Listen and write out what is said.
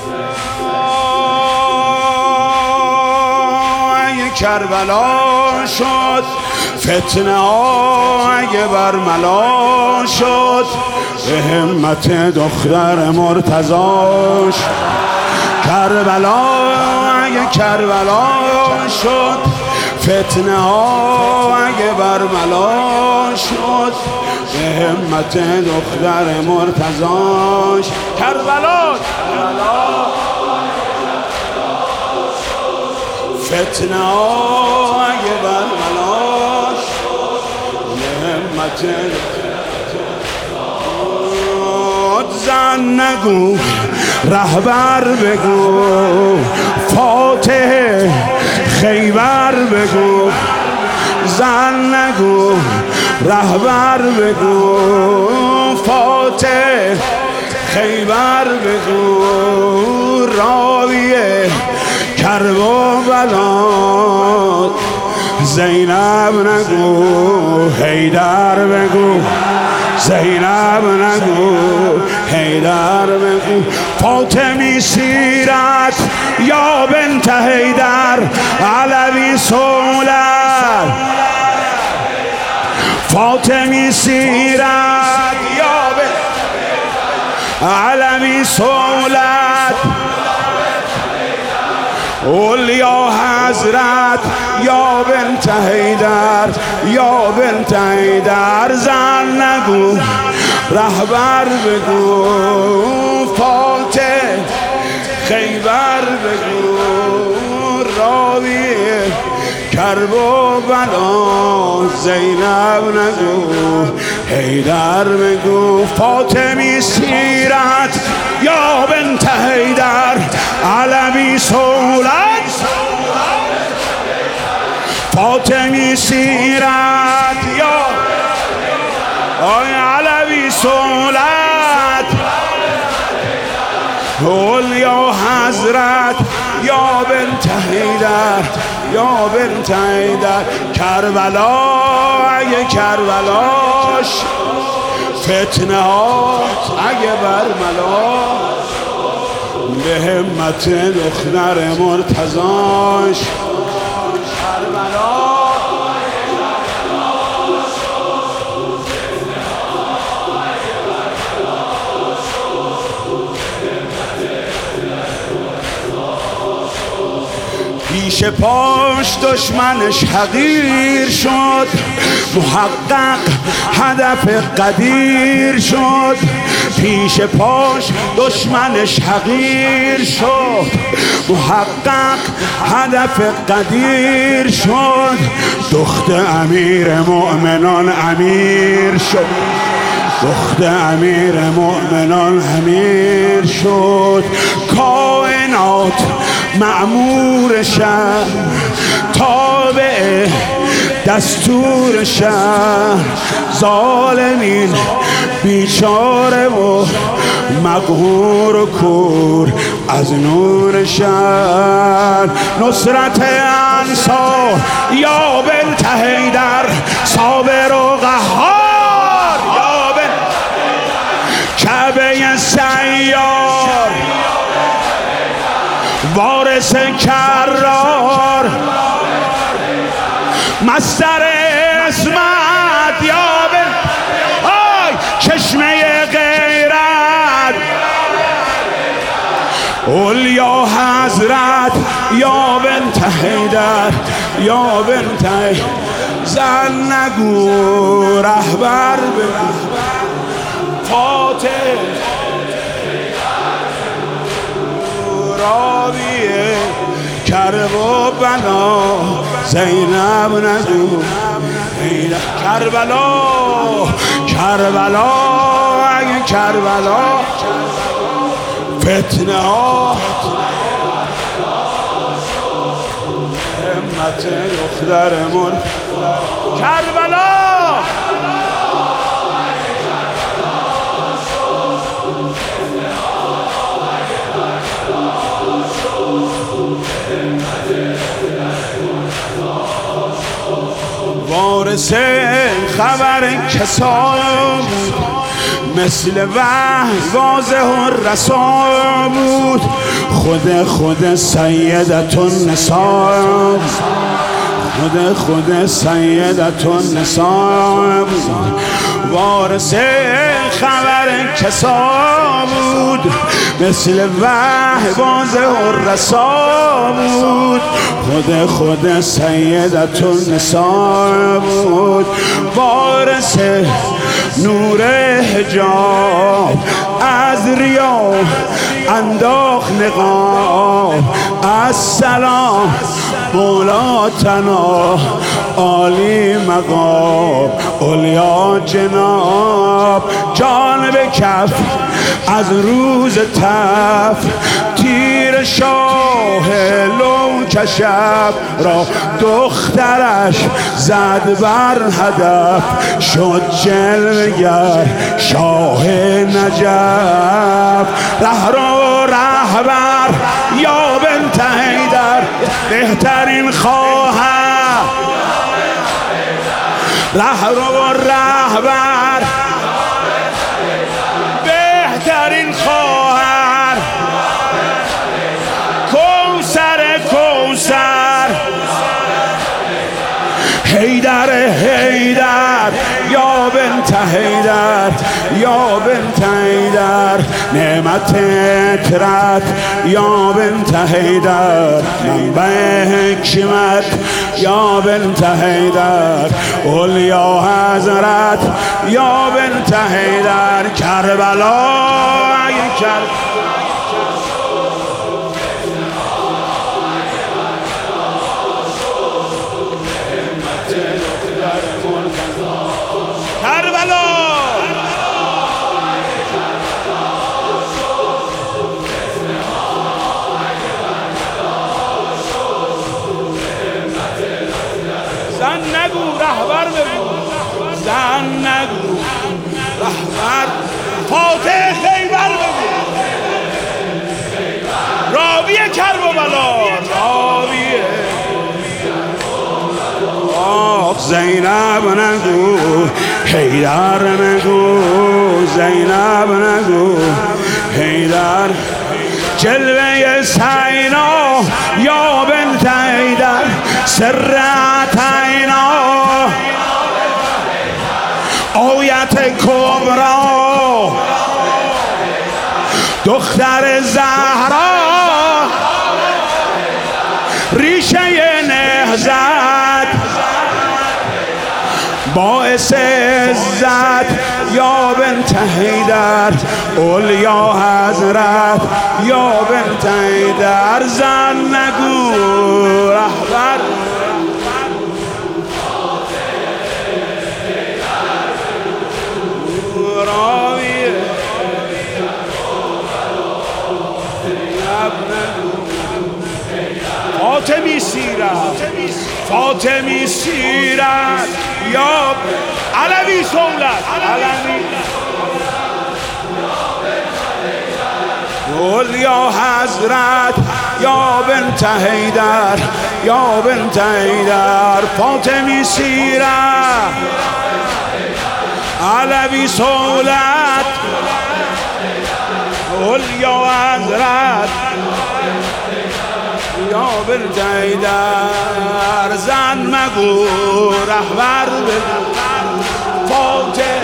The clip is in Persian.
کربلا شد فتنه ها اگه برملا شد، به همت دختر مرتضاش. کربلا اگه کربلا شد فتنه ها اگه برملا شد، به همت دختر مرتضاش. کربلا فتنه ها اگه برملا شد، به همت زن نگو رهبر بگو، فاتح خیبر بگو. زن نگو رهبر بگو، فاتح خیبر بگو. راویه کرب و بلاد زینب نگو حیدر بگو. زینب نگو حیدر بگو. فاطمی سیرت یا بنت حیدر، علوی سولت. فاطمی سیرت یا بنت علوی سولت. اولیا حضرت یا بنت حیدر، یا بنت حیدر. زن نگو رهبر بگو، فاتح خیبر بگو. راوی کرب و بلا زینب نگو حیدر بگو. فاطمی سیرت یا بنت حیدر، علوی سولت. فاطمی سیرت یا علوی سولت. اولیا حضرت یا بنت حیدر، یا بنت حیدر. کربلا اگه کربلاش، فتنه ها اگه برملا، به همت دختر مرتضاش. کربلا پیش پاش دشمنش حقیر شد، محقق هدف قدیر شد. پیش پاش دشمنش حقیر شد، محقق هدف قدیر شد. دخت امیر مؤمنان امیر شد، دخت امیر مؤمنان امیر شد. کائنات مأمور شهر، تابع دستور شهر. ظالمین بیچاره و مقهور و کور از نور شهر. نصرت انصار یا بنت حیدر، صابر و قهار یا بنت کعبه سیار. وارث کرار مصدر اسمت یا بنت چشمه غیرت. اولیا حضرت یا بنت حیدر، یا بنت حیدر. زن نگو رهبر بگو، فاتح راویه کرب و بلا زینب نگو حیدر. کربلا کربلا اگه کربلا، فتنه ها همت دختر کربلا. وارث خبر کسا بود، مثل وحی واضح و رسا بود، خود سیدتون نسا، خود سیدتون نسا بود، وارث خبر کسا بود، مثل وحی واضح و رسا بود، خود سیدتون نسا بود، وارث نور حجاب از ریا انداخت نقاب، السلام مولاتنا عالی مقام اولیا جناب، جان به کف از روز تف، تیر شاه لو کشف را دخترش زد بر هدف، شد جلوگر شاه نجف، رهرو رهبر یا بنت حیدر بهترین خواهر، رهرو رهبر بهترین خواهر، کوثر حیدر یا بنت حیدر، یا بنت حیدر نعمت اکرت، یا بنت حیدر منبع حکمت، یا بنت حیدر اولیا حضرت، یا بنت حیدر کربلا زن نگو رهبر بگو، زن نگو رهبر، فاتح خیبر بگو، راوی کربلا، راوی آخ زینب نگو، حیدر نگو، زینب نگو، حیدر جلوه سینا یا بنت حیدر، سرت عینا آیت کبرا، دختر زهرا ریشه نهضت، باعث عزت یا بنت حیدر اولیا حضرت، یا بنت حیدر زن نگو رهبر، فاطمی سیرت یا علوی سولت، اولیا حضرت یا بنت حیدر، یا بنت حیدر فاطمی سیرت، علوی سولت، اولیا حضرت یا بنت حیدر زن مگو رهبر بگو، فاتح